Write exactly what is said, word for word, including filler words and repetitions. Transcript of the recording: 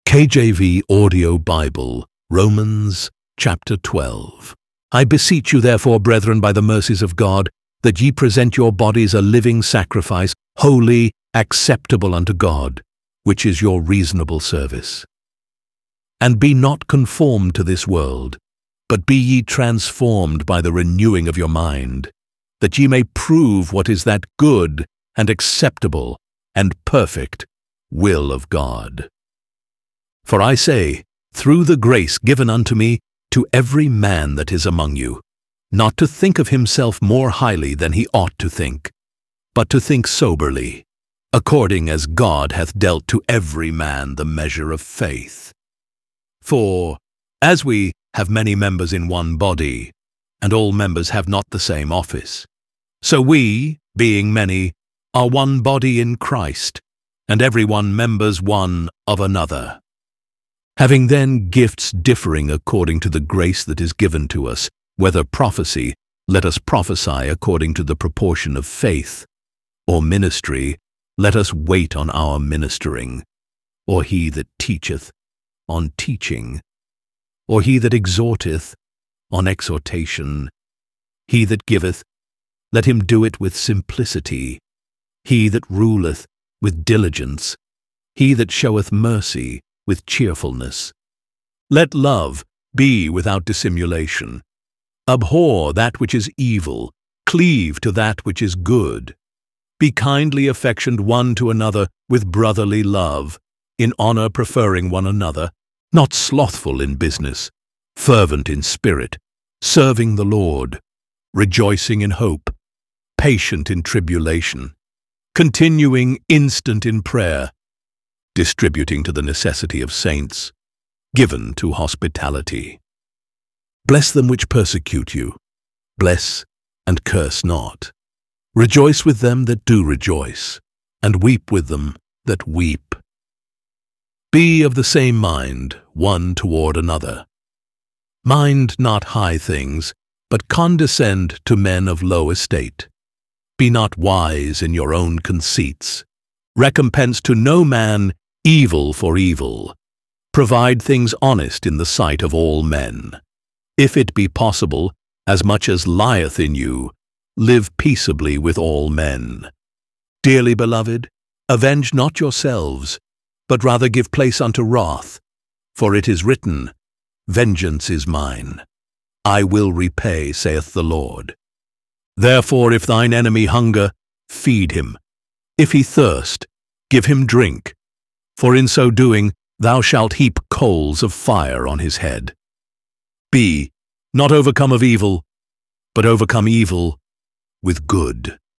K J V Audio Bible, Romans chapter twelve. I beseech you therefore, brethren, by the mercies of God, that ye present your bodies a living sacrifice, holy, acceptable unto God, which is your reasonable service. And be not conformed to this world, but be ye transformed by the renewing of your mind, that ye may prove what is that good and acceptable and perfect will of God. For I say, through the grace given unto me, to every man that is among you, not to think of himself more highly than he ought to think, but to think soberly, according as God hath dealt to every man the measure of faith. For, as we have many members in one body, and all members have not the same office, so we, being many, are one body in Christ, and every one members one of another. Having then gifts differing according to the grace that is given to us, whether prophecy, let us prophesy according to the proportion of faith, or ministry, let us wait on our ministering, or he that teacheth, on teaching, or he that exhorteth, on exhortation, he that giveth, let him do it with simplicity, he that ruleth, with diligence, he that showeth mercy, with cheerfulness. Let love be without dissimulation. Abhor that which is evil, cleave to that which is good. Be kindly affectioned one to another with brotherly love, in honor preferring one another, not slothful in business, fervent in spirit, serving the Lord, rejoicing in hope, patient in tribulation, continuing instant in prayer, distributing to the necessity of saints, given to hospitality. Bless them which persecute you. Bless and curse not. Rejoice with them that do rejoice, and weep with them that weep. Be of the same mind one toward another. Mind not high things, but condescend to men of low estate. Be not wise in your own conceits. Recompense to no man evil for evil. Provide things honest in the sight of all men. If it be possible, as much as lieth in you, live peaceably with all men. Dearly beloved, avenge not yourselves, but rather give place unto wrath, for it is written, Vengeance is mine, I will repay, saith the Lord. Therefore, if thine enemy hunger, feed him. If he thirst, give him drink, for in so doing thou shalt heap coals of fire on his head. Be not overcome of evil, but overcome evil with good.